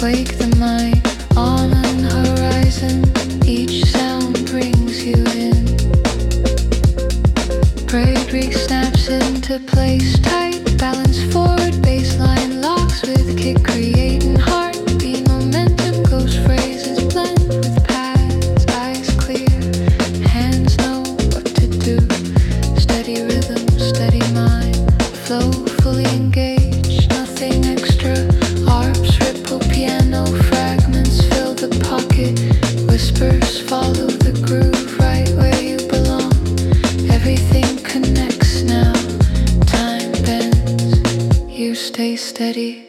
wake the mind on an horizon. Each sound brings you in. Bravery snaps into place, tight balance forward, baseline locks with kick, creating heartbeat momentum. Ghost phrases blend with pads, eyes clear, hands know what to do. Steady rhythm, steady mind, flow fully engaged, nothing extra. Arps ripple, piano fragments fill the pocket. Whispers follow the groove, right where you belong. Everything connects now. Time bends, you stay steady.